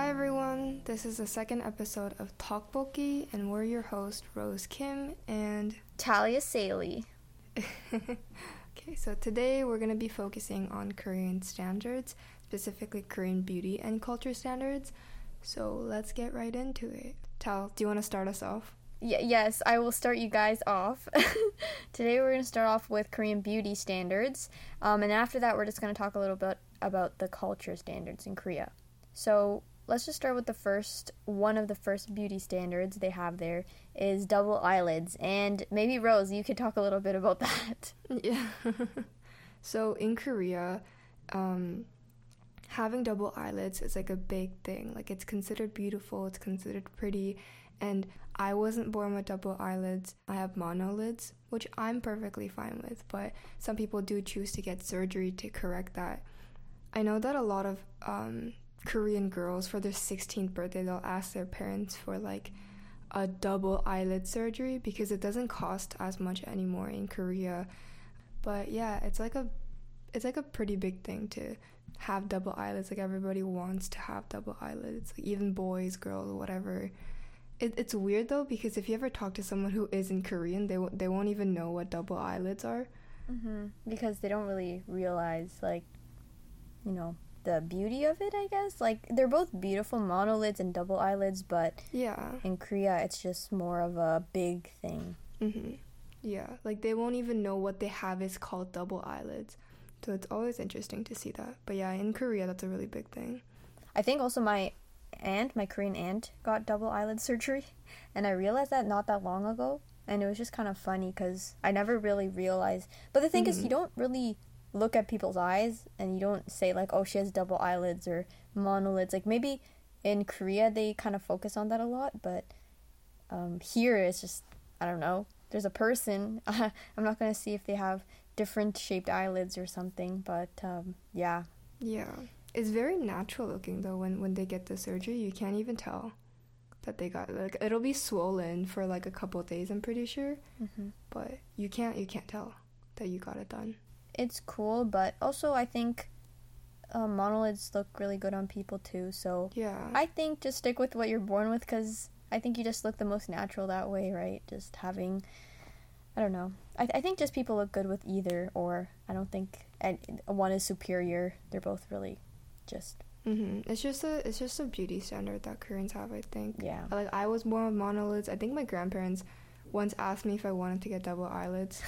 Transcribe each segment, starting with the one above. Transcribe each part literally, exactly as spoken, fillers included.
Hi everyone, this is the second episode of Talkboki, and we're your host, Rose Kim and Talia Saley. Okay, so today we're going to be focusing on Korean standards, specifically Korean beauty and culture standards. So let's get right into it. Tal, do you want to start us off? Y- yes, I will start you guys off. Today we're going to start off with Korean beauty standards, um, and after that we're just going to talk a little bit about the culture standards in Korea. So let's just start with the first, one of the first beauty standards they have there is double eyelids. And maybe, Rose, you could talk a little bit about that. Yeah. So in Korea, um, having double eyelids is like a big thing. Like it's considered beautiful, it's considered pretty. And I wasn't born with double eyelids. I have monolids, which I'm perfectly fine with. But some people do choose to get surgery to correct that. I know that a lot of um, Korean girls, for their sixteenth birthday, they'll ask their parents for like a double eyelid surgery because it doesn't cost as much anymore in Korea. But yeah, it's like a it's like a pretty big thing to have double eyelids. Like everybody wants to have double eyelids, like even boys, girls, whatever. It, it's weird though, because if you ever talk to someone who isn't Korean, they w- they won't even know what double eyelids are. Mm-hmm. Because they don't really realize, like, you know, the beauty of it, I guess. Like, they're both beautiful, monolids and double eyelids, but Yeah. in Korea, it's just more of a big thing. Mm-hmm. Yeah, like they won't even know what they have is called double eyelids. So it's always interesting to see that. But yeah, in Korea, that's a really big thing. I think also my aunt, my Korean aunt, got double eyelid surgery, and I realized that not that long ago, and it was just kind of funny because I never really realized. But the thing Mm-hmm. is, you don't really look at people's eyes, and you don't say like, oh, she has double eyelids or monolids. Like maybe in Korea they kind of focus on that a lot, but um, here it's just, I don't know. There's a person. I'm not gonna see if they have different shaped eyelids or something, but um, yeah. Yeah. It's very natural looking though when, when they get the surgery. You can't even tell that they got, like, it'll be swollen for like a couple of days, I'm pretty sure. Mm-hmm. But you can't you can't tell that you got it done. It's cool, but also I think um, monolids look really good on people too. So Yeah. I think just stick with what you're born with, because I think you just look the most natural that way, right? Just having, I don't know. I, th- I think just people look good with either, or I don't think and one is superior. They're both really just, Mm-hmm. It's just a it's just a beauty standard that Koreans have, I think. yeah. Like I was born with monolids. I think my grandparents once asked me if I wanted to get double eyelids.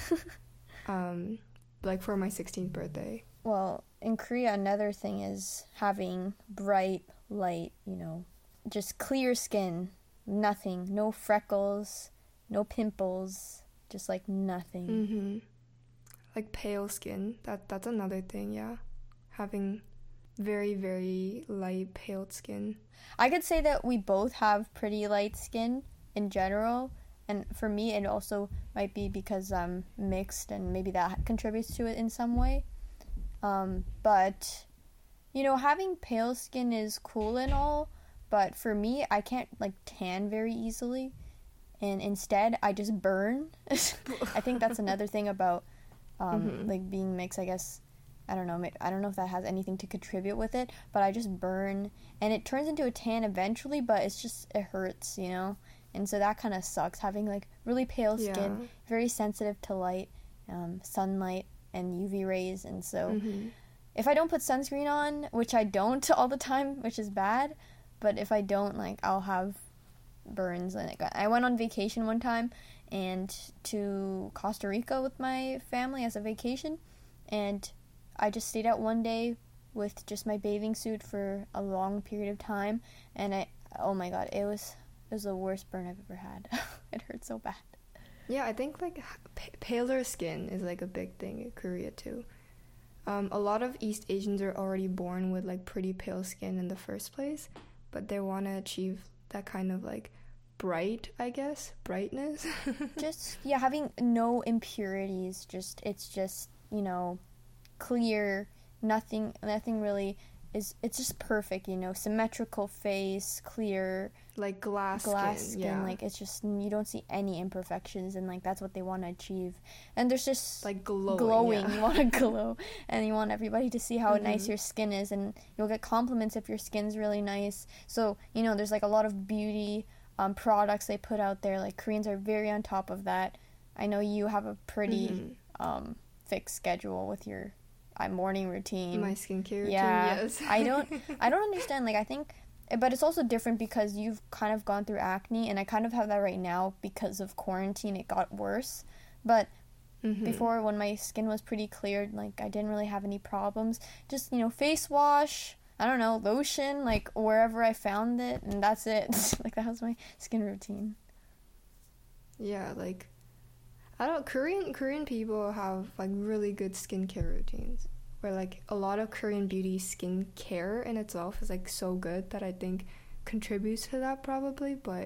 um, like for my sixteenth birthday. Well, in Korea, another thing is having bright, light, you know, just clear skin. Nothing. No freckles, no pimples, just like nothing. Mm-hmm. Like pale skin. That that's another thing, yeah. Having very, very light, pale skin. I could say that we both have pretty light skin in general. And for me, it also might be because I'm mixed, and maybe that contributes to it in some way. Um, but, you know, having pale skin is cool and all, but for me, I can't, like, tan very easily. And instead, I just burn. I think that's another thing about, um, Mm-hmm. like, being mixed, I guess. I don't know. I don't know if that has anything to contribute with it, but I just burn. And it turns into a tan eventually, but it's just, it hurts, you know? And so that kind of sucks, having, like, really pale skin, Yeah. very sensitive to light, um, sunlight, and U V rays. And so Mm-hmm. if I don't put sunscreen on, which I don't all the time, which is bad, but if I don't, like, I'll have burns. And I went on vacation one time and to Costa Rica with my family as a vacation, and I just stayed out one day with just my bathing suit for a long period of time, and I, oh my god, it was... It was the worst burn I've ever had. It hurt so bad. Yeah, I think like p- paler skin is like a big thing in Korea too. Um, a lot of East Asians are already born with like pretty pale skin in the first place, but they want to achieve that kind of like bright, I guess, brightness. Just, yeah, having no impurities. Just, it's just, you know, clear. Nothing, nothing really is, it's just perfect, you know, symmetrical face, clear, like glass, glass skin, skin. yeah. Like, it's just, you don't see any imperfections, and like that's what they want to achieve. And there's just like glowing, glowing. yeah. You want to glow, and you want everybody to see how mm-hmm. nice your skin is, and you'll get compliments if your skin's really nice. So, you know, there's like a lot of beauty um, products they put out there. Like, Koreans are very on top of that. I know you have a pretty mm-hmm. um, fixed schedule with your uh, morning routine. My skincare routine, yeah. yes. I don't, I don't understand. Like, I think, but it's also different because you've kind of gone through acne, and I kind of have that right now because of quarantine. It got worse, but mm-hmm. before, when my skin was pretty clear, like, I didn't really have any problems. Just, you know, face wash, I don't know, lotion, like, wherever I found it, and that's it. Like, that was my skin routine. Yeah, like, I don't, Korean, Korean people have, like, really good skincare routines, where, like, a lot of Korean beauty skincare in itself is, like, so good that I think contributes to that, probably, but,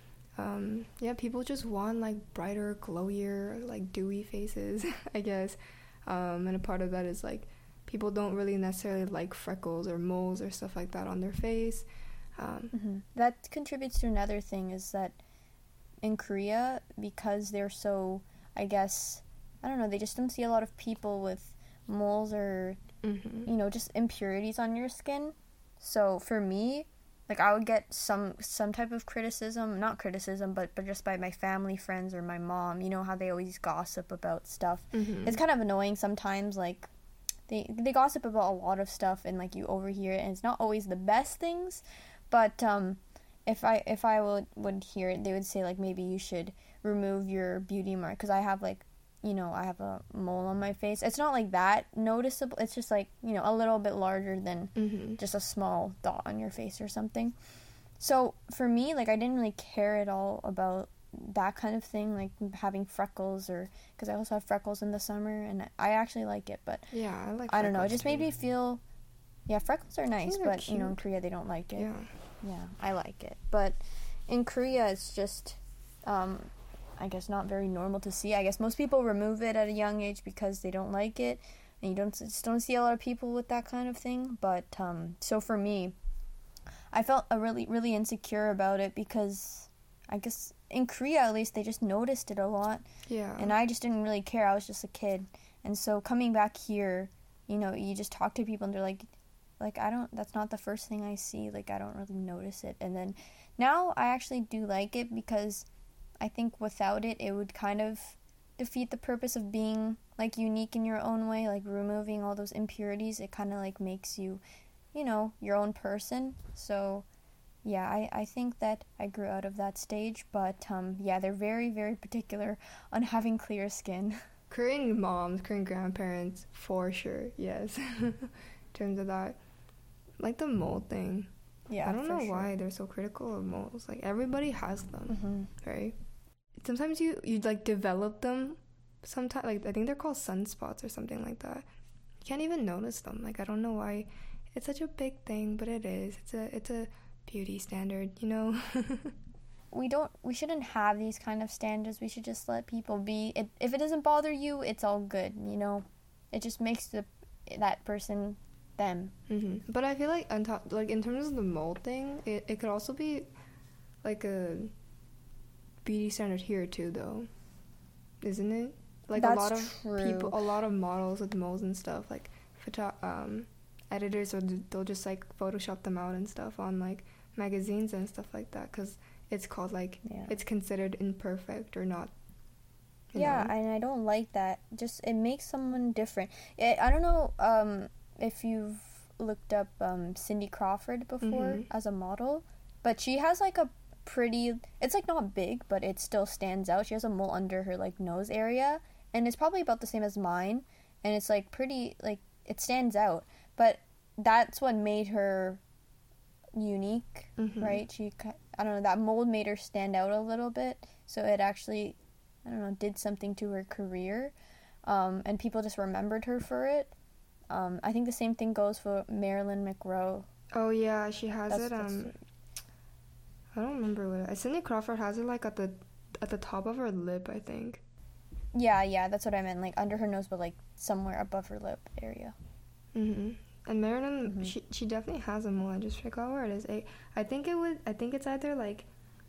um, yeah, people just want, like, brighter, glowier, like, dewy faces, I guess, um, and a part of that is, like, people don't really necessarily like freckles or moles or stuff like that on their face. Um, mm-hmm. That contributes to another thing, is that in Korea, because they're so, I guess, I don't know, they just don't see a lot of people with moles or, mm-hmm. you know, just impurities on your skin. So for me, like, I would get some some type of criticism, not criticism, but, but just by my family, friends, or my mom. You know how they always gossip about stuff. Mm-hmm. It's kind of annoying sometimes, like, They they gossip about a lot of stuff, and like, you overhear it, and it's not always the best things. But um, if I if I would would hear it, they would say, like, maybe you should remove your beauty mark, because I have, like, you know, I have a mole on my face. It's not like that noticeable. It's just, like, you know, a little bit larger than mm-hmm. just a small dot on your face or something. So for me, like, I didn't really care at all about that kind of thing, like having freckles, or because I also have freckles in the summer, and I actually like it, but yeah, I like I don't know, it just too. made me feel, yeah, freckles are nice, but cute. You know, in Korea they don't like it. Yeah, yeah, I like it, but in Korea it's just, um, I guess not very normal to see. I guess most people remove it at a young age because they don't like it, and you don't just don't see a lot of people with that kind of thing. But um, so for me, I felt a really really insecure about it because I guess in Korea, at least, they just noticed it a lot. Yeah. And I just didn't really care. I was just a kid. And so coming back here, you know, you just talk to people and they're like, like, I don't, that's not the first thing I see. Like, I don't really notice it. And then now I actually do like it because I think without it, it would kind of defeat the purpose of being, like, unique in your own way. Like, removing all those impurities, it kind of, like, makes you, you know, your own person. So yeah, I, I think that I grew out of that stage, but um, yeah, they're very, very particular on having clear skin. Korean moms, Korean grandparents, for sure, yes. In terms of that. Like the mole thing. Yeah, I don't know sure. why they're so critical of moles. Like, everybody has them, mm-hmm. right? Sometimes you, you, like, develop them. Sometimes, like, I think they're called sunspots or something like that. You can't even notice them. Like, I don't know why it's such a big thing, but it is. It's a, it's a beauty standard, you know. we don't we shouldn't have these kind of standards. We should just let people be. It, if it doesn't bother you, it's all good, you know. It just makes the that person them. Mm-hmm. But I feel like on top, like, in terms of the mole thing, it, it could also be like a beauty standard here too, though, isn't it? Like, That's a lot of true. people, a lot of models with moles and stuff, like photo um editors, or they'll just, like, Photoshop them out and stuff on, like, magazines and stuff like that, because it's called, like, yeah. it's considered imperfect or not. Yeah, know? And I don't like that. Just, it makes someone different. It, I don't know um, if you've looked up um, Cindy Crawford before mm-hmm. as a model, but she has, like, a pretty, it's, like, not big, but it still stands out. She has a mole under her, like, nose area, and it's probably about the same as mine, and it's, like, pretty, like, it stands out. But that's what made her unique, mm-hmm. right? She, I don't know, that mold made her stand out a little bit. So it actually, I don't know, did something to her career. Um, and people just remembered her for it. Um, I think the same thing goes for Marilyn Monroe. Oh, yeah, she has that's, it. Um, I don't remember what it, Cindy Crawford has it, like, at the at the top of her lip, I think. Yeah, yeah, that's what I meant. Like, under her nose, but, like, somewhere above her lip area. Mm-hmm. And Marilyn, Mhm. she she definitely has a mole. I just forgot where it is. I, I think it would. I think it's either like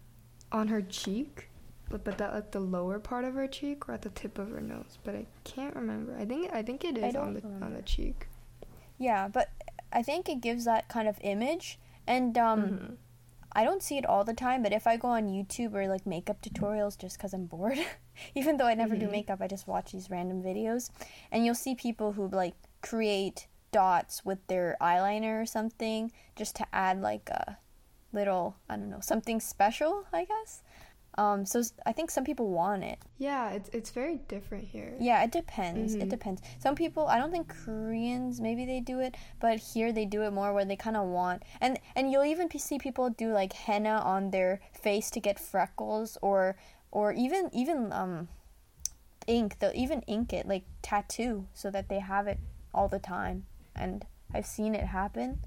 on her cheek, but but that like the lower part of her cheek, or at the tip of her nose. But I can't remember. I think I think it I is don't on the remember. on the cheek. Yeah, but I think it gives that kind of image. And um, Mhm. I don't see it all the time, but if I go on YouTube or like makeup tutorials just because I'm bored, even though I never do Mhm. makeup, I just watch these random videos, and you'll see people who like create dots with their eyeliner or something just to add like a little, I don't know, something special, I guess. Um, so s- I think some people want it. Yeah, it's it's very different here. Yeah, it depends. It Mhm. depends. Some people, I don't think Koreans, maybe they do it, but here they do it more where they kind of want, and and you'll even p- see people do like henna on their face to get freckles, or or even even um ink. They'll even ink it like tattoo so that they have it all the time, and I've seen it happen.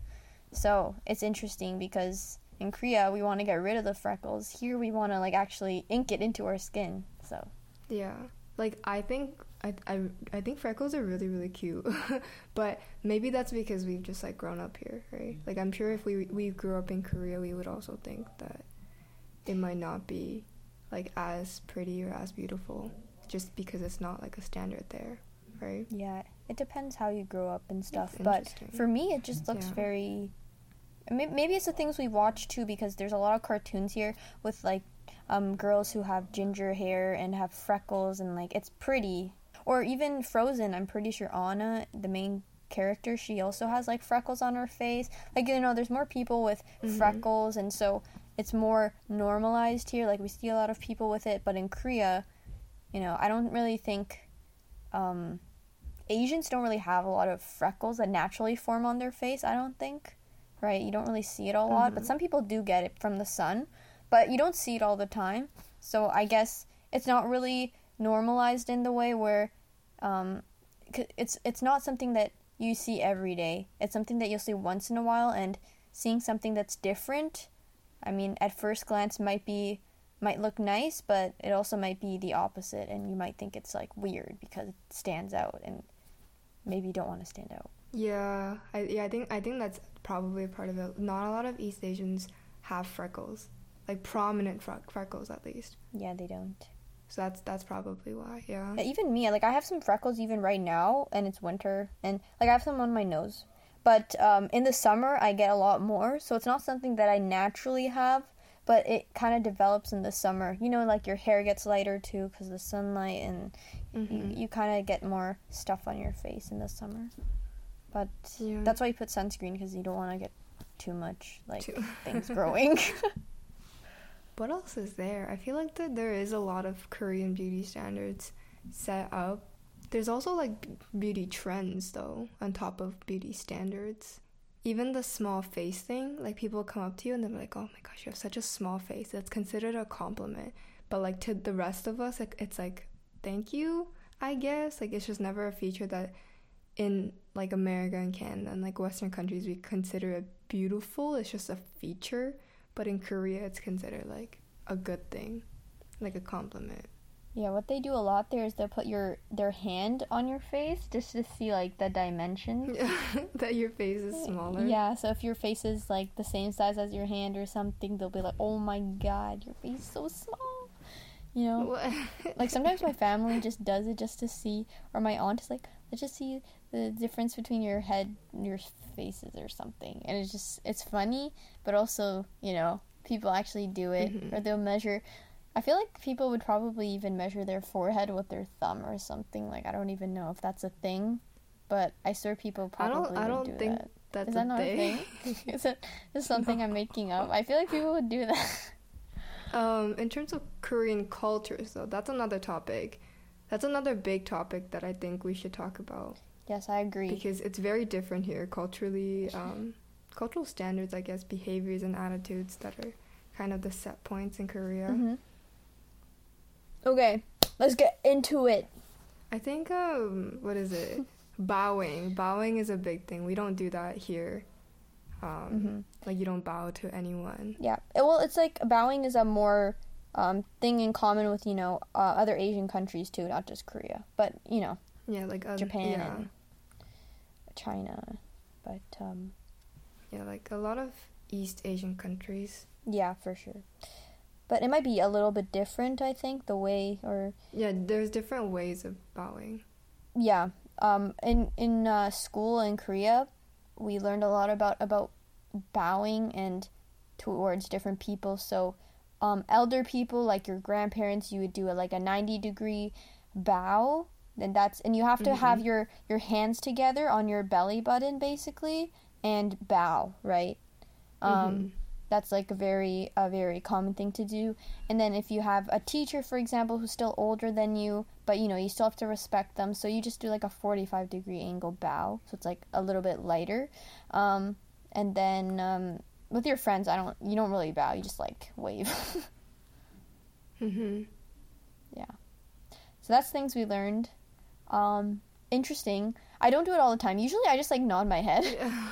So it's interesting because in Korea we want to get rid of the freckles. Here we want to like actually ink it into our skin. So. Yeah, like I think I I I think freckles are really really cute, but maybe that's because we've just like grown up here, right? Like I'm sure if we we grew up in Korea, we would also think that it might not be like as pretty or as beautiful, just because it's not like a standard there, right? Yeah, it depends how you grow up and stuff. It's But interesting. for me, it just looks Yeah. very. may- Maybe it's the things we watch too, because there's a lot of cartoons here with like um, girls who have ginger hair and have freckles, and like it's pretty. Or even Frozen, I'm pretty sure Anna, the main character, she also has like freckles on her face. Like, you know, there's more people with Mhm. freckles, and so it's more normalized here. Like, we see a lot of people with it, but in Korea, you know, I don't really think. Um, Asians don't really have a lot of freckles that naturally form on their face, I don't think. Right? You don't really see it a lot, but Mhm. some people do get it from the sun, but you don't see it all the time. So I guess it's not really normalized in the way where um, c- it's it's not something that you see every day. It's something that you'll see once in a while, and seeing something that's different, I mean, at first glance might be might look nice, but it also might be the opposite, and you might think it's like weird because it stands out, and maybe you don't want to stand out. Yeah, I yeah I think I think that's probably a part of it. Not a lot of East Asians have freckles, like prominent fre- freckles at least. Yeah, they don't. So that's that's probably why. Yeah. Yeah, even me, like I have some freckles even right now, and it's winter, and like I have some on my nose. But um, in the summer, I get a lot more, so it's not something that I naturally have, but it kind of develops in the summer. You know, like your hair gets lighter too because of the sunlight, and Mhm. you, you kind of get more stuff on your face in the summer. But Yeah. that's why you put sunscreen, because you don't want to get too much like Too- things growing. What else is there? I feel like that there is a lot of Korean beauty standards set up. There's also like b- beauty trends though, on top of beauty standards. Even the small face thing, like people come up to you and they're like, "Oh my gosh, you have such a small face." That's considered a compliment. But like to the rest of us, like it's like, "Thank you," I guess. Like it's just never a feature that in like America and Canada and like Western countries we consider it beautiful. It's just a feature. But in Korea, it's considered like a good thing, like a compliment. Yeah, what they do a lot there is they'll put your their hand on your face just to see like the dimensions. That your face is smaller. Yeah, so if your face is like the same size as your hand or something, they'll be like, "Oh my god, your face is so small." You know? What? Like sometimes my family just does it just to see, or my aunt is like, "Let's just see the difference between your head and your faces or something." And it's just it's funny, but also, you know, people actually do it. Mhm. Or they'll measure, I feel like people would probably even measure their forehead with their thumb or something. Like I don't even know if that's a thing, but I swear people I probably don't. I would don't do think that. that's Is that a not thing. a thing? Is it is something I'm making up? I feel like people would do that. Um, in terms of Korean cultures, though, that's another topic. That's another big topic that I think we should talk about Yes, I agree. because it's very different here culturally. Um, cultural standards, I guess, behaviors and attitudes that are kind of the set points in Korea. hmm Okay, let's get into it. I think um, what is it? Bowing. Bowing is a big thing. We don't do that here. Um, hmm Like you don't bow to anyone. Yeah. It- well, it's like bowing is a more um, thing in common with, you know, uh, other Asian countries too, not just Korea, but, you know, Yeah, like um, Japan Yeah. and China. but um, Yeah, like a lot of East Asian countries. yeah, for sure. But it might be a little bit different, I think, the way or Yeah, there's different ways of bowing. yeah. Um, in in uh, school in Korea, we learned a lot about about bowing and towards different people. So, um, elder people like your grandparents, you would do a, like a ninety degree bow. And that's and you have to Mm-hmm. have your your hands together on your belly button basically and bow, right? Um, Mm-hmm. That's like a very a very common thing to do. And then if you have a teacher, for example, who's still older than you, but you know you still have to respect them, so you just do like a forty-five degree angle bow, so it's like a little bit lighter. Um, and then um, with your friends, I don't you don't really bow, you just like wave. Mm-hmm. So that's things we learned. Um, interesting. I don't do it all the time. Usually, I just like nod my head.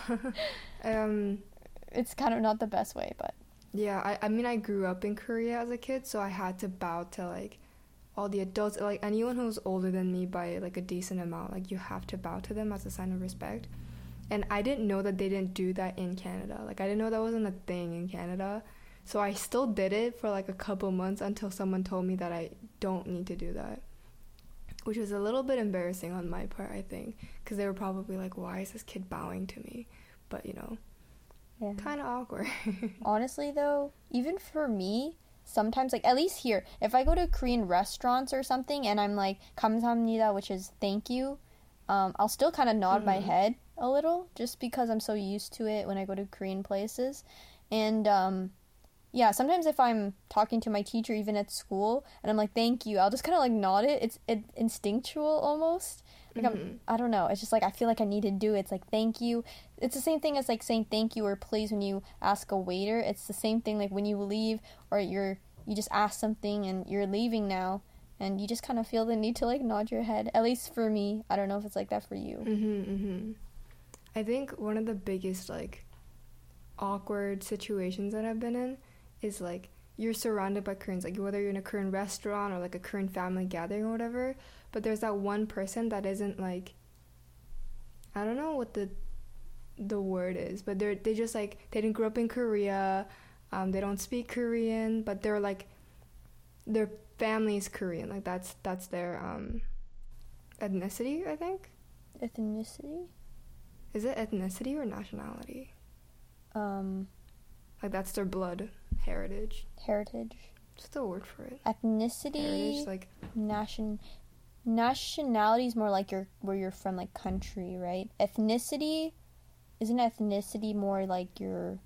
um. It's kind of not the best way, but Yeah, I, I mean, I grew up in Korea as a kid, so I had to bow to, like, all the adults. Like, anyone who's older than me by, like, a decent amount. Like, you have to bow to them as a sign of respect. And I didn't know that they didn't do that in Canada. Like, I didn't know that wasn't a thing in Canada. So I still did it for, like, a couple months until someone told me that I don't need to do that. Which was a little bit embarrassing on my part, I think. Because they were probably like, why is this kid bowing to me? But, you know... yeah. kind of awkward. Honestly, though, even for me, sometimes, like, at least here, if I go to Korean restaurants or something and I'm like, 감사합니다, which is thank you, um, I'll still kind of nod Mm-hmm. my head a little, just because I'm so used to it when I go to Korean places. And, um, yeah, sometimes if I'm talking to my teacher, even at school, and I'm like, thank you, I'll just kind of, like, nod it. It's it, instinctual, almost. Like, Mm-hmm. I'm, I don't know. It's just, like, I feel like I need to do it. It's like, thank you. It's the same thing as, like, saying thank you or please when you ask a waiter. It's the same thing, like, when you leave or you're, you just ask something and you're leaving now, and you just kind of feel the need to, like, nod your head. At least for me. I don't know if it's like that for you. Mm-hmm, mm-hmm. I think one of the biggest, like, awkward situations that I've been in is, like, you're surrounded by Koreans, like, whether you're in a Korean restaurant or, like, a Korean family gathering or whatever, but there's that one person that isn't, like, I don't know what the the word is, but they're, they just, like, they didn't grow up in Korea, um, they don't speak Korean, but they're, like, their family's Korean, like, that's, that's their, um, ethnicity, I think? Ethnicity? Is it ethnicity or nationality? Um, Like, that's their blood heritage. heritage. What's the word for it? Ethnicity. Heritage, like, Nation nationality is more like your where you're from, like country, right? Ethnicity, isn't ethnicity more like your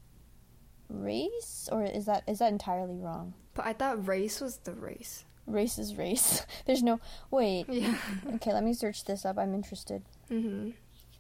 race, or is that is that entirely wrong? but I thought race was the race. Race is race. There's no wait. Yeah. Okay, let me search this up. I'm interested. Mhm.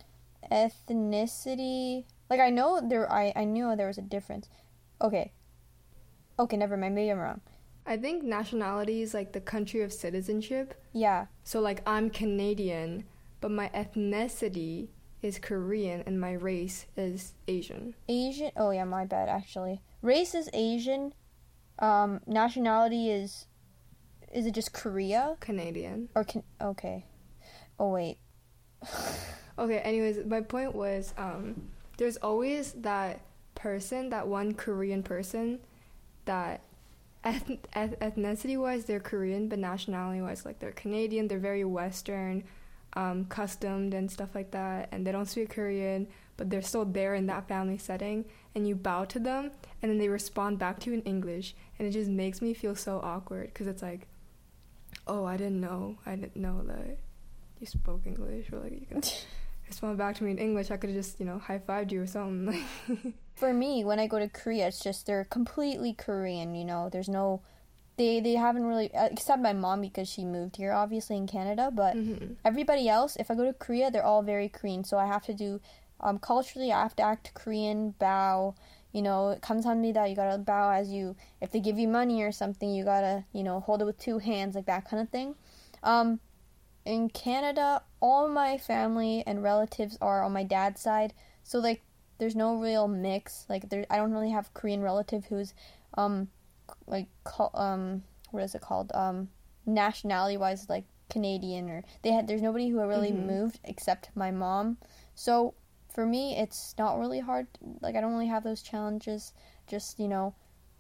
Ethnicity, like I know there I I knew there was a difference. Okay. Okay, never mind. Maybe I'm wrong. I think nationality is like the country of citizenship. Yeah. So like I'm Canadian, but my ethnicity is Korean and my race is Asian. Asian. Oh yeah, my bad. Actually, race is Asian. Um, nationality is. Is it just Korea Canadian. or can? Okay. Oh wait. Okay, anyways, my point was um there's always that person, that one Korean person that eth- eth- ethnicity-wise they're Korean, but nationality-wise like they're Canadian, they're very Western, um, customed and stuff like that, and they don't speak Korean, but they're still there in that family setting, and you bow to them, and then they respond back to you in English, and it just makes me feel so awkward, because it's like, oh, I didn't know, I didn't know that you spoke English, or like you can respond back to me in English, I could have just, you know, high-fived you or something. For me, when I go to Korea, it's just they're completely Korean. You know, there's no. They, they haven't really, except my mom because she moved here obviously in Canada, but Mm-hmm. everybody else, if I go to Korea, they're all very Korean, so I have to do, um, culturally, I have to act Korean, bow, you know, 감사합니다, you gotta bow as you, if they give you money or something, you gotta, you know, hold it with two hands, like that kind of thing. Um, in Canada, all my family and relatives are on my dad's side, so, like, there's no real mix, like, there, I don't really have a Korean relative who's, um, like, call, um, what is it called, um, nationality-wise, like, Canadian, or, they had, there's nobody who really Mhm. moved except my mom, so, for me, it's not really hard. Like, I don't really have those challenges. Just, you know,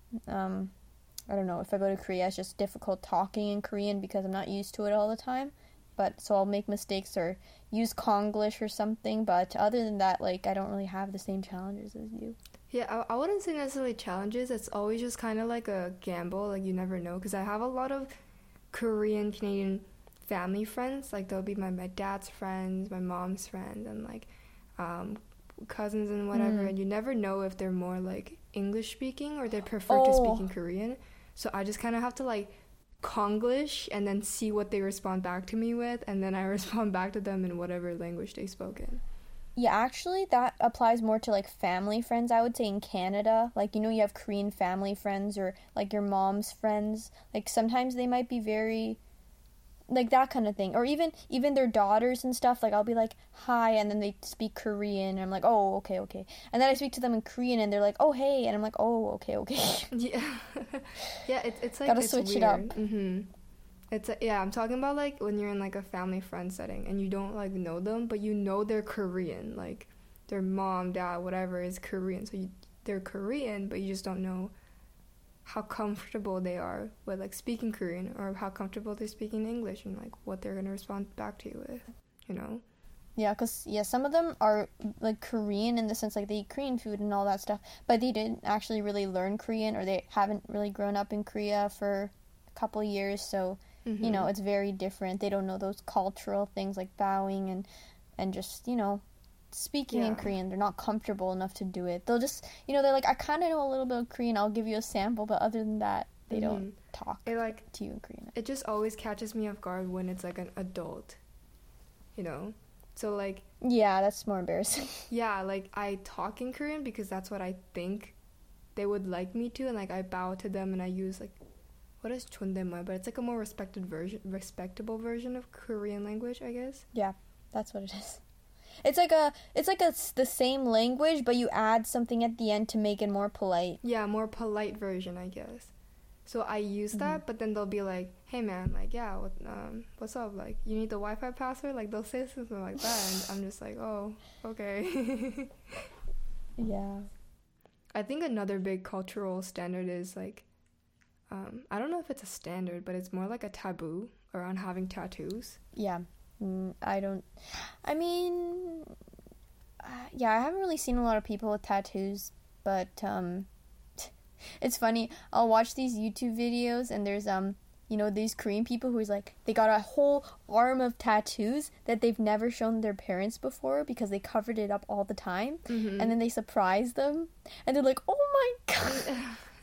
um, I don't know. If I go to Korea, it's just difficult talking in Korean because I'm not used to it all the time. But, so I'll make mistakes or use Konglish or something. But other than that, like, I don't really have the same challenges as you. Yeah, I, I wouldn't say necessarily challenges. It's always just kind of like a gamble. Like, you never know. Because I have a lot of Korean, Canadian family friends. Like, they'll be my, my dad's friends, my mom's friends, and, like, um, cousins and whatever. Mm. And you never know if they're more, like, English-speaking or they prefer oh. to speak in Korean. So I just kind of have to, like, Konglish and then see what they respond back to me with. And then I respond back to them in whatever language they spoke in. Yeah, actually, that applies more to, like, family friends, I would say, in Canada. Like, you know, you have Korean family friends or, like, your mom's friends. Like, sometimes they might be very, like, that kind of thing. Or even even their daughters and stuff. Like, I'll be like, hi, and then they speak Korean. And I'm like, oh, okay, okay. And then I speak to them in Korean, and they're like, oh, hey. And I'm like, oh, okay, okay. Yeah. Yeah, it, it's like, Gotta it's switch weird. it up. Mm-hmm. It's a, yeah, I'm talking about, like, when you're in, like, a family friend setting and you don't, like, know them, but you know they're Korean. Like, their mom, dad, whatever is Korean. So you, they're Korean, but you just don't know how comfortable they are with, like, speaking Korean or how comfortable they're speaking English and, like, what they're going to respond back to you with, you know? Yeah, because, yeah, some of them are, like, Korean in the sense, like, they eat Korean food and all that stuff, but they didn't actually really learn Korean or they haven't really grown up in Korea for a couple years, so... Mm-hmm. You know, it's very different. They don't know those cultural things like bowing and and just, you know, speaking yeah. in Korean. They're not comfortable enough to do it. They'll just, you know, they're like, I kind of know a little bit of Korean. I'll give you a sample. But other than that, they mm-hmm. don't talk it, like, to you in Korean. It just always catches me off guard when it's, like, an adult, you know? So, like... Yeah, that's more embarrassing. Yeah, like, I talk in Korean because that's what I think they would like me to. And, like, I bow to them and I use, like... What is 존댓말? But it's like a more respected version, respectable version of Korean language, I guess. Yeah, that's what it is. It's like a, it's like a the same language, but you add something at the end to make it more polite. Yeah, more polite version, I guess. So I use mm-hmm. that, but then they'll be like, "Hey, man, like, yeah, what, um, what's up? Like, you need the Wi-Fi password?" Like, they'll say something like that, and I'm just like, "Oh, okay." Yeah. I think another big cultural standard is like. Um, I don't know if it's a standard, but it's more like a taboo around having tattoos. Yeah, mm, I don't... I mean... Uh, yeah, I haven't really seen a lot of people with tattoos, but, um... it's funny, I'll watch these YouTube videos, and there's, um... you know, these Korean people who's like, they got a whole arm of tattoos that they've never shown their parents before because they covered it up all the time, mm-hmm. and then they surprise them, and they're like, oh my god!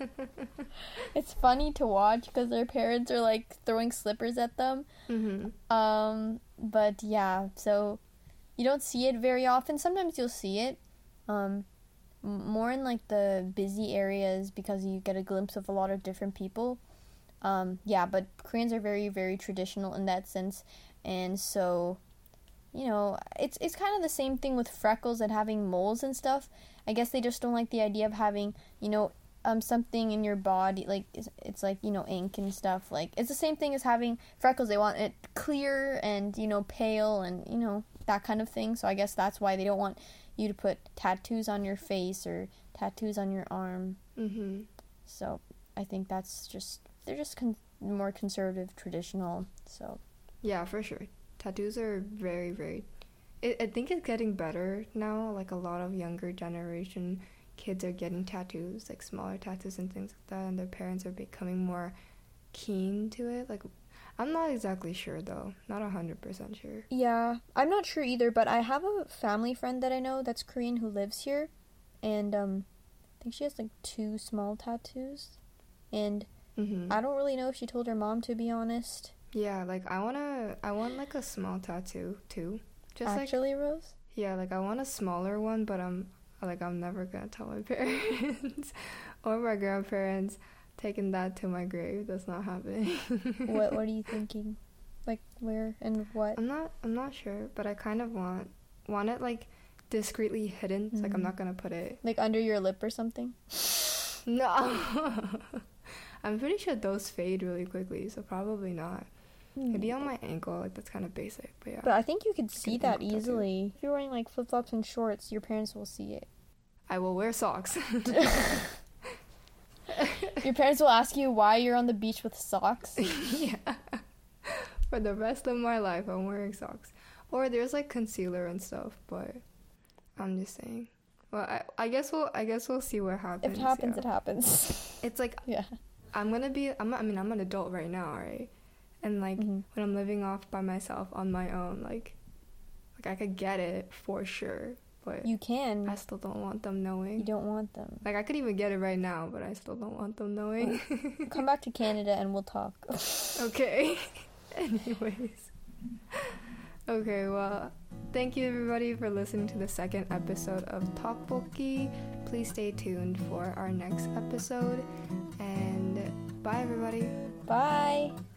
It's funny to watch because their parents are like throwing slippers at them. Mm-hmm. Um, but yeah, so you don't see it very often. Sometimes you'll see it, um, more in like the busy areas because you get a glimpse of a lot of different people. Um, yeah, but Koreans are very, very traditional in that sense, and so you know, it's it's kind of the same thing with freckles and having moles and stuff. I guess they just don't like the idea of having, you know. Um, something in your body, like, it's, it's like, you know, ink and stuff, like, it's the same thing as having freckles. They want it clear and, you know, pale and, you know, that kind of thing, so I guess that's why they don't want you to put tattoos on your face or tattoos on your arm. Mm-hmm. So, I think that's just, they're just con- more conservative, traditional, so. Yeah, for sure. Tattoos are very, very, it, I think it's getting better now, like, a lot of younger generation kids are getting tattoos, like smaller tattoos and things like that, and their parents are becoming more keen to it. Like, I'm not exactly sure though, not a hundred percent sure. Yeah, I'm not sure either, but I have a family friend that I know that's Korean who lives here, and um, I think she has like two small tattoos, and mm-hmm. I don't really know if she told her mom, to be honest. Yeah, like I wanna, I want like a small tattoo too. Just actually, like, Rose? Yeah, like I want a smaller one, but I'm. Like, I'm never gonna tell my parents or my grandparents taking that to my grave. That's not happening. What What are you thinking? Like, where and what? I'm not I'm not sure, but I kind of want want it, like, discreetly hidden. Mm-hmm. Like, I'm not gonna put it... Like, under your lip or something? No. I'm pretty sure those fade really quickly, so probably not. Maybe on my ankle, like that's kind of basic, but yeah. But I think you could I see can that think about that too. easily. If you're wearing like flip flops and shorts, your parents will see it. I will wear socks. Your parents will ask you why you're on the beach with socks. Yeah. For the rest of my life, I'm wearing socks. Or there's like concealer and stuff, but I'm just saying. Well, I, I guess we'll I guess we'll see what happens. If it happens, yeah. it happens. It's like Yeah. I'm gonna be. I'm. I mean, I'm an adult right now, right? And like Mhm. when I'm living off by myself on my own, like, like I could get it for sure, but You can. I still don't want them knowing. You don't want them. Like I could even get it right now, but I still don't want them knowing. Come back to Canada and we'll talk. Okay. Anyways. Okay, well, thank you everybody for listening to the second episode of Tteokbokki. Please stay tuned for our next episode. And bye everybody. Bye.